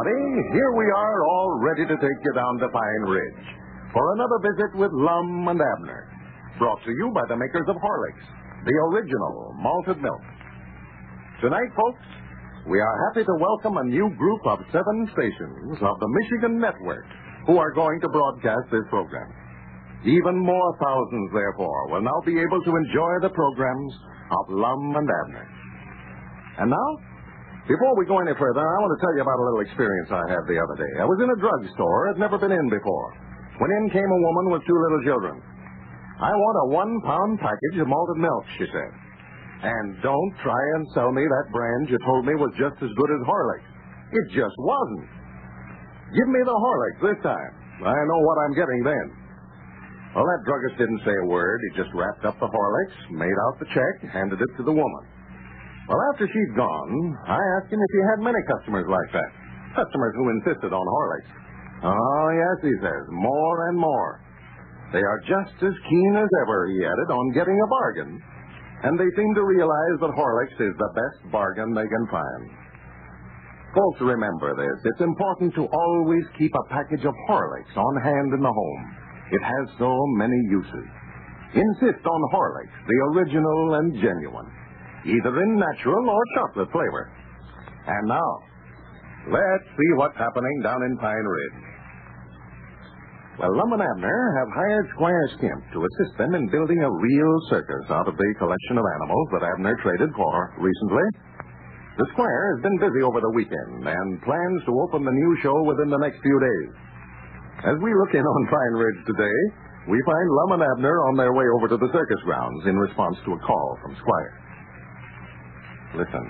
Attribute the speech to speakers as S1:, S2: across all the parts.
S1: everybody. Here we are, all ready to take you down to Pine Ridge for another visit with Lum and Abner. Brought to you by the makers of Horlicks, the original malted milk. Tonight, folks, we are happy to welcome a new group of 7 stations of the Michigan Network who are going to broadcast this program. Even more thousands, therefore, will now be able to enjoy the programs of Lum and Abner. And now, before we go any further, I want to tell you about a little experience I had the other day. I was in a drugstore I'd never been in before. When in came a woman with 2 little children. I want a 1-pound package of malted milk, she said. And don't try and sell me that brand you told me was just as good as Horlicks. It just wasn't. Give me the Horlicks this time. I know what I'm getting then. Well, that druggist didn't say a word. He just wrapped up the Horlicks, made out the check, handed it to the woman. Well, after she'd gone, I asked him if he had many customers like that. Customers who insisted on Horlicks. Oh, yes, he says, more and more. They are just as keen as ever, he added, on getting a bargain. And they seem to realize that Horlicks is the best bargain they can find. Folks, remember this. It's important to always keep a package of Horlicks on hand in the home. It has so many uses. Insist on Horlicks, the original and genuine, either in natural or chocolate flavor. And now, let's see what's happening down in Pine Ridge. Well, Lum and Abner have hired Squire Skimp to assist them in building a real circus out of the collection of animals that Abner traded for recently. The Squire has been busy over the weekend and plans to open the new show within the next few days. As we look in on Pine Ridge today, we find Lum and Abner on their way over to the circus grounds in response to a call from Squire. Listen.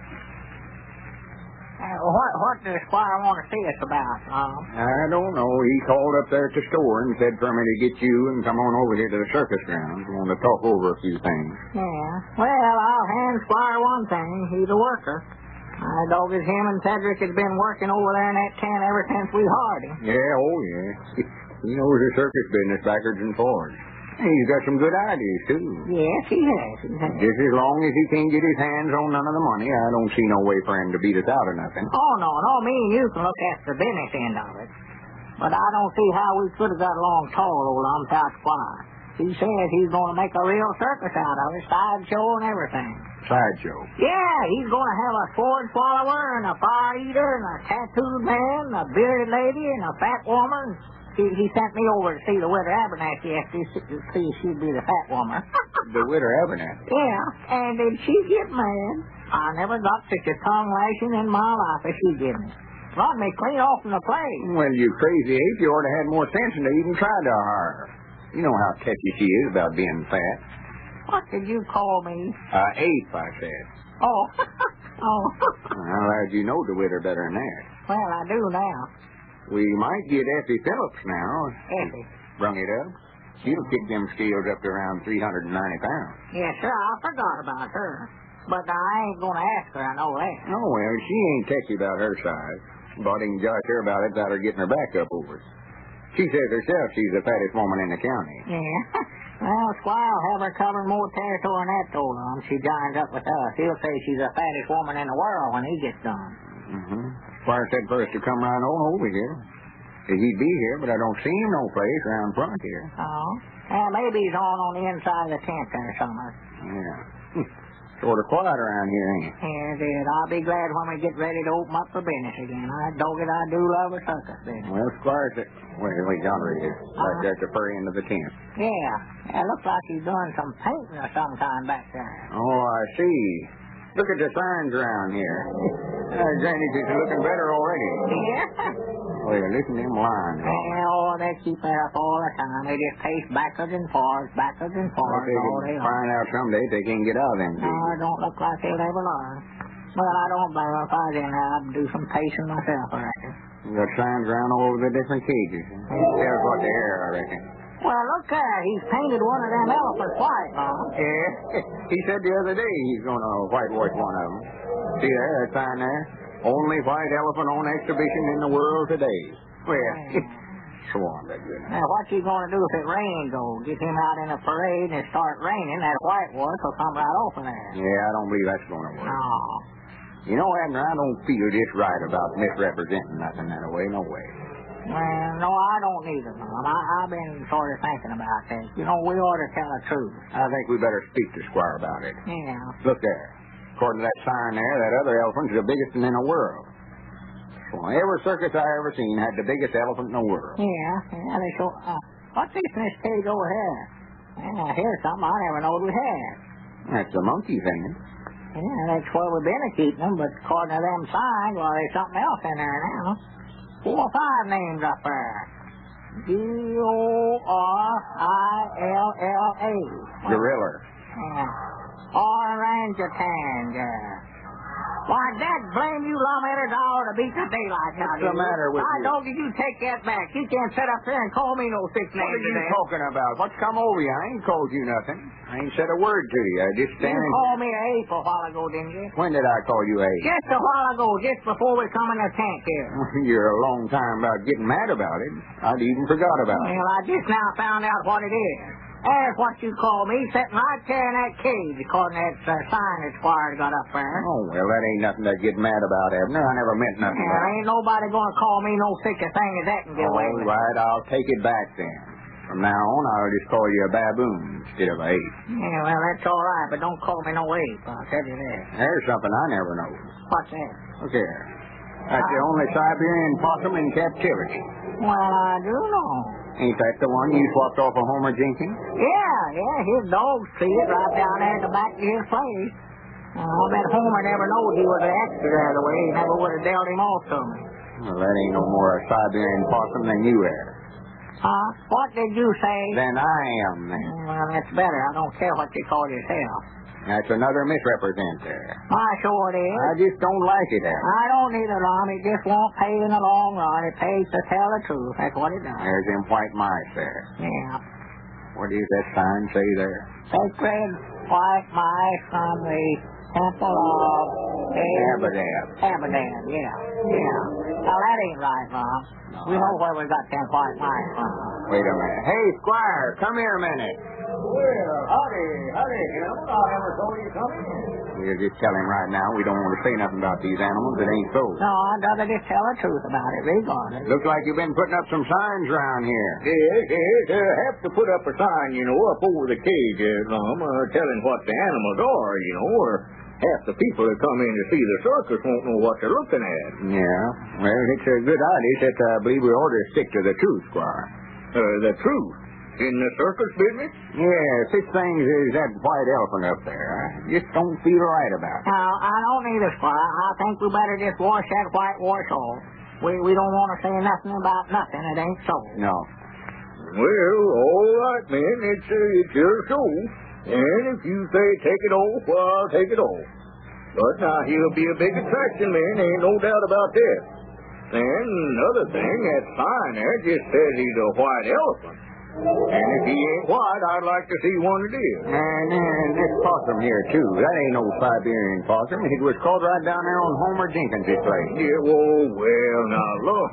S2: What does Squire want to see us about, Lum?
S3: I don't know. He called up there at the store and said for me to get you and come on over here to the circus grounds. We want to talk over a few things.
S2: Yeah. Well, I'll hand Squire one thing. He's a worker. I dogged him and Cedric has been working over there in that tent ever since we hired him.
S3: Yeah, oh yeah. He knows the circus business backwards and forwards. He's got some good ideas, too.
S2: Yes, he has.
S3: Just as long as he can't get his hands on none of the money, I don't see no way for him to beat us out of nothing.
S2: Oh, no, me and you can look at the business end of it. But I don't see how we could have got along tall old Without Squire. He says he's going to make a real circus out of it, sideshow and everything.
S3: Sideshow?
S2: Yeah, he's going to have a sword swallower and a fire eater and a tattooed man, a bearded lady and a fat woman. He sent me over to see the Widow Abernathy yesterday to see if she'd be the fat woman.
S3: The Widow Abernathy?
S2: Yeah, and did she get mad? I never got such a tongue lashing in my life as she did me. Run me clean off from the place.
S3: Well, you crazy ape, you ought to have had more sense than to even try to hire her. You know how touchy she is about being fat.
S2: What did you call me?
S3: Ape, I said.
S2: Oh. Oh.
S3: How how'd you know the widow better than that?
S2: Well, I do now.
S3: We might get Effie Phillips now.
S2: Effie?
S3: Brung it up. She'll kick them scales up to around 390 pounds.
S2: Yes, sir, I forgot about her. But I ain't going to ask her, I know that.
S3: Oh, well, she ain't techy about her size. But he can josh her about it without her getting her back up over it. She says herself she's the fattest woman in the county.
S2: Yeah. Well, Squire will have her covering more territory than that, though, Lum. She joins up with us. He'll say she's the fattest woman in the world when he gets done.
S3: Mm-hmm. Squire said for us to come right on over here. Said he'd be here, but I don't see him no place around front here.
S2: Oh? Well, maybe he's on the inside of the tent there somewhere.
S3: Yeah. Sort of quiet around here, ain't it?
S2: Yes, it is. I'll be glad when we get ready to open up for business again. I do love a circus business.
S3: Well, Squire said... Wait, yonder he is. Right there at the far end of the tent.
S2: Yeah. It looks like he's doing some painting or some kind back there.
S3: Oh, I see. Look at the signs around here. Drainage is looking better already.
S2: Yeah?
S3: Well, listen to them lines.
S2: Well, they keep that up all the time. They just pace backwards and forwards
S3: Well, they
S2: all day
S3: can
S2: long.
S3: find out someday they can't get out of them.
S2: No, it don't look like they'll ever learn. Well, I don't blame them if I didn't. I'd do some pacing myself, I reckon.
S3: You got signs around all over the different cages. Tells what they are, I reckon.
S2: Well, look there. He's painted one of them elephants white, Mom.
S3: Yeah. He said the other day he's going to whitewash one of them. See there, that sign there? Only white elephant on exhibition in the world today. Well, swan, that good.
S2: Now, what's he going to do if it rains, though? Get him out in a parade and it start raining, that whitewash will come right off of there.
S3: Yeah, I don't believe that's going to work.
S2: No.
S3: You know, Abner, I don't feel just right about misrepresenting nothing that way, no way.
S2: Well, no, I don't either, Mom. I've been sort of thinking about this. You know, we ought to tell the truth.
S3: I think we better speak to Squire about it.
S2: Yeah.
S3: Look there. According to that sign there, that other elephant's the biggest one in the world. Well, every circus I ever seen had the biggest elephant in the world.
S2: Yeah, they show. What's this in this cage over here? Yeah, here's something I never knowed we had.
S3: That's the monkeys, ain't it?
S2: Yeah, that's where we've been keeping them, but according to them signs, well, there's something else in there now. 4 or 5 names up there. Gorilla.
S3: Gorilla.
S2: Yeah. Orangutan. Why, Dad, blame you lawmakers, I ought to beat the daylight out of you.
S3: What's the matter with you?
S2: Don't you take that back. You can't sit up there and call me no 6 names.
S3: What are you
S2: today.
S3: talking about? What's come over you? I ain't called you nothing. I ain't said a word to you. I just
S2: You
S3: standing...
S2: called me an ape a while ago, didn't you?
S3: When did I call you a?
S2: Just a while ago, just before we come in the tank here.
S3: You're a long time about getting mad about it. I'd even forgot about it.
S2: Well, I just now found out what it is. That's what you call me, sitting right there in that cage, according to that sign that Squire got up there.
S3: Oh, well, that ain't nothing to get mad about, Abner. I never meant nothing
S2: Yeah,
S3: about it.
S2: ain't nobody gonna call me no such a thing as that and get away
S3: All
S2: with it.
S3: right, I'll take it back then. From now on, I'll just call you a baboon instead of a ape.
S2: Yeah, well, that's all right, but don't call me no ape, I'll tell you that.
S3: There's something I never know.
S2: What's that?
S3: Look here. That's the only Siberian possum in captivity.
S2: Well, I do know.
S3: Ain't that the one you swapped off of Homer Jenkins?
S2: Yeah, his dogs see it right down there at the back of his place. I bet Homer never knowed he was an extra the other way. He never would have dealt him off to me.
S3: Well, that ain't no more a Siberian possum than you are.
S2: Huh? What did you say?
S3: Than I am, then.
S2: Well, that's better. I don't care what you call yourself.
S3: That's another misrepresent there.
S2: I sure it is.
S3: I just don't like it, Abner.
S2: I don't either, Lom. It just won't pay in the long run. It pays to tell the truth. That's what it does.
S3: There's them white mice there.
S2: Yeah.
S3: What does that sign say there?
S2: Sacred white mice from the temple of
S3: Abadab.
S2: Abadab, yeah. Now, that ain't right, Lom. We know where we got them white mice from.
S3: Wait a minute. Hey, Squire, come here a minute.
S4: Well, howdy, gentlemen. I never saw you come in.
S3: We'll just tell him right now we don't want to say nothing about these animals. It ain't so.
S2: No, I'd rather just tell the truth about it, regardless.
S3: Looks like you've been putting up some signs around here.
S4: Yes. Have to put up a sign, up over the cage, Lum, telling what the animals are, or half the people that come in to see the circus won't know what they're looking at.
S3: Yeah. Well, it's a good idea that I believe we ought to stick to the truth, Squire.
S4: The truth? In the circus business?
S3: Yeah, such things as that white elephant up there. I just don't feel right about it.
S2: No, I don't either, Squire. I think we better just wash that whitewash off. We don't want to say nothing about nothing. It ain't so.
S3: No.
S4: Well, all right, man. It's your show. And if you say take it off, well, I'll take it off. But now, he'll be a big attraction, man. Ain't no doubt about that. And another thing, that sign there just says he's a white elephant. And if he ain't white, I'd like to see one it is.
S3: And this possum here, too. That ain't no Siberian possum. It was caught right down there on Homer Jenkins' place.
S4: Yeah, well, now, look.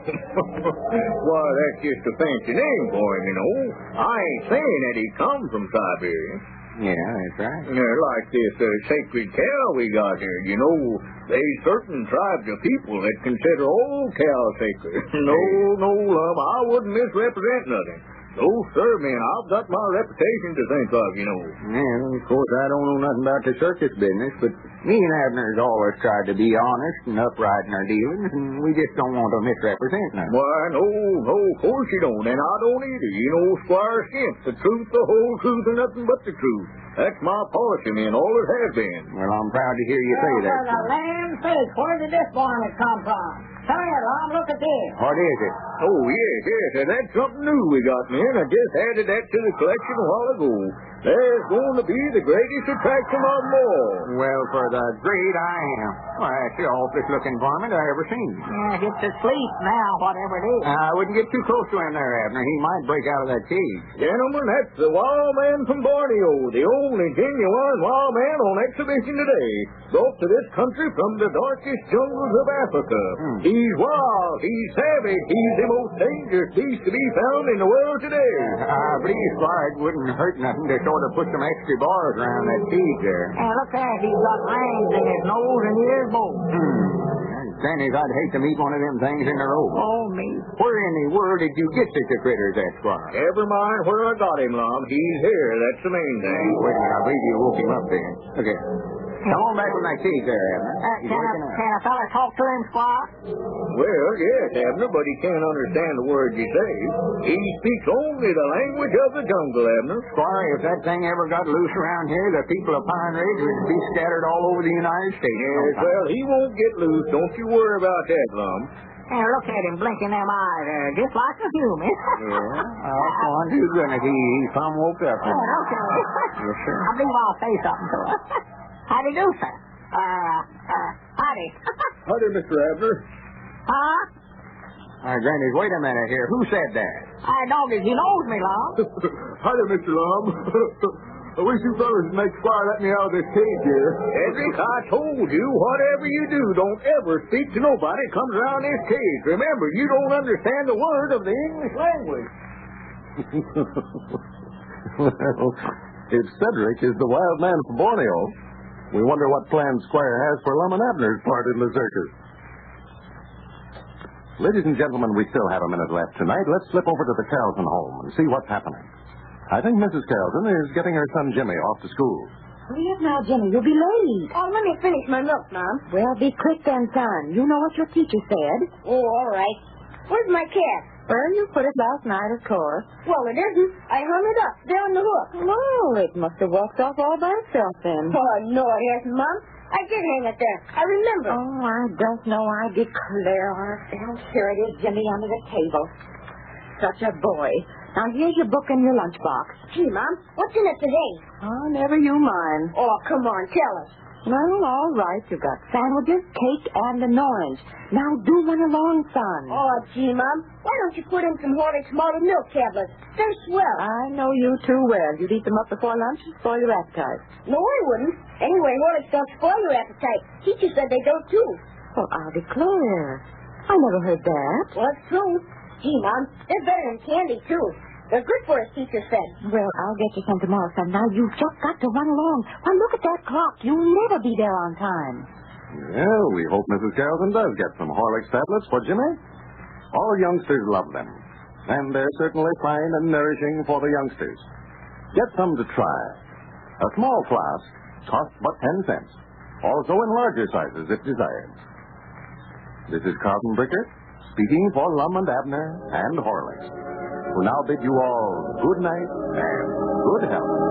S4: Why, that's just a fancy name for him, I ain't saying that he come from Siberia.
S3: Yeah, that's right.
S4: Like this sacred cow we got here, there's certain tribes of people that consider all cows sacred. No, Lum, I wouldn't misrepresent nothing. No, sir, man, I've got my reputation to think of,
S3: Well, of course, I don't know nothing about the circus business, but me and Abner's always tried to be honest and upright in our dealings, and we just don't want to misrepresent nothing.
S4: Why, no, of course you don't, and I don't either. Squire Skimp, the truth, the whole truth, and nothing but the truth. That's my policy, man, all it has been.
S3: Well, I'm proud to hear you say that.
S2: For the land's sake, where did this varmint come from? Come here, Lom, look at this.
S3: What is it?
S4: Oh, yes, and that's something new we got, man. I just added that to the collection a while ago. There's going to be the greatest attraction of them all.
S3: Well, for the great I am. Well, that's the awfulest looking varmint I ever seen.
S2: Yeah, it's asleep now, whatever it is.
S3: I wouldn't get too close to him there, Abner. He might break out of that cage.
S4: Gentlemen, that's the wild man from Borneo, the only genuine wild man on exhibition today, brought to this country from the darkest jungles of Africa. He's wild, he's savage, he's the most dangerous beast to be found in the world today.
S3: I believe Squire it wouldn't hurt nothing to show ought to put some extra bars around that cage there.
S2: And look there, he's got rings in his nose and ears both.
S3: Granny's, I'd hate to meet one of them things in a row.
S2: Oh, me.
S3: Where in the world did you get such a critter as that, Squire?
S4: Never mind where I got him, Lum. He's here. That's the main thing.
S3: Wait a minute, I believe you woke him up then. Okay. Come on back with my cage there, Abner. He's
S2: Can
S3: waking up.
S2: a fella talk to him, Squire?
S4: Well, yes, Abner, but he can't understand the words you say. He speaks only the language of the jungle, Abner.
S3: Squire, if that thing ever got loose around here, the people of Pine Ridge would be scattered all over the United States.
S4: Yes, well, he won't get loose. Don't you worry about that, Lum.
S2: And look at him blinking them eyes, just like a human.
S3: Yeah, I'll on to goodness. He's some woke up.
S2: Oh, okay.
S3: Yes, sir.
S2: I believe I'll say something to him. Howdy do, sir. Howdy.
S4: Howdy, Mr. Abner.
S2: Huh?
S3: Granny, wait a minute here. Who said that?
S2: Doggy, he knows me, Lum.
S4: Howdy, Mr. Lum. I wish you fellas would make Squire let me out of this cage here. Edric, I told you, whatever you do, don't ever speak to nobody comes around this cage. Remember, you don't understand the word of the English language.
S1: Well, if Cedric is the wild man from Borneo, we wonder what plans Squire has for Lum and Abner's part in the circus. Ladies and gentlemen, we still have a minute left tonight. Let's slip over to the Carlson home and see what's happening. I think Mrs. Carlson is getting her son Jimmy off to school.
S5: Hurry up now, Jimmy. You'll be late.
S6: Oh, let me finish my milk, Mom.
S5: Well, be quick then, son. You know what your teacher said.
S6: Oh, all right. Where's my cat?
S5: Well, you put it last night, of course.
S6: Well, it isn't. I hung it up there on the hook.
S5: Oh, it must have walked off all by itself then.
S6: Oh, no, it hasn't, Mom. I did hang it there. I remember.
S5: Oh, I don't know. I declare. Oh, here it is, Jimmy, under the table. Such a boy. Now, here's your book and your lunchbox.
S6: Gee, Mom, what's in it today?
S5: Oh, never you mind.
S6: Oh, come on, tell us.
S5: Well, all right. You've got sandwiches, cake, and an orange. Now, do run along, son.
S6: Oh, gee, Mom, why don't you put in some Horlicks malted milk tablets? They're swell.
S5: I know you too well. You'd eat them up before lunch and spoil your appetite.
S6: No, I wouldn't. Anyway, Horlicks don't spoil your appetite. Teacher said they don't, too.
S5: Well, I'll declare. I never heard that.
S6: Well, it's true. Gee, Mom, they're better than candy, too. They're good for us, teacher said.
S5: Well, I'll get you some tomorrow, son. Now, you've just got to run along. Why, look at that clock. You'll never be there on time.
S1: Well, we hope Mrs. Carlson does get some Horlicks tablets for Jimmy. All youngsters love them, and they're certainly fine and nourishing for the youngsters. Get some to try. A small flask costs but 10 cents. Also in larger sizes if desired. This is Carlton Brickert, speaking for Lum and Abner and Horlicks, who now bid you all good night and good health.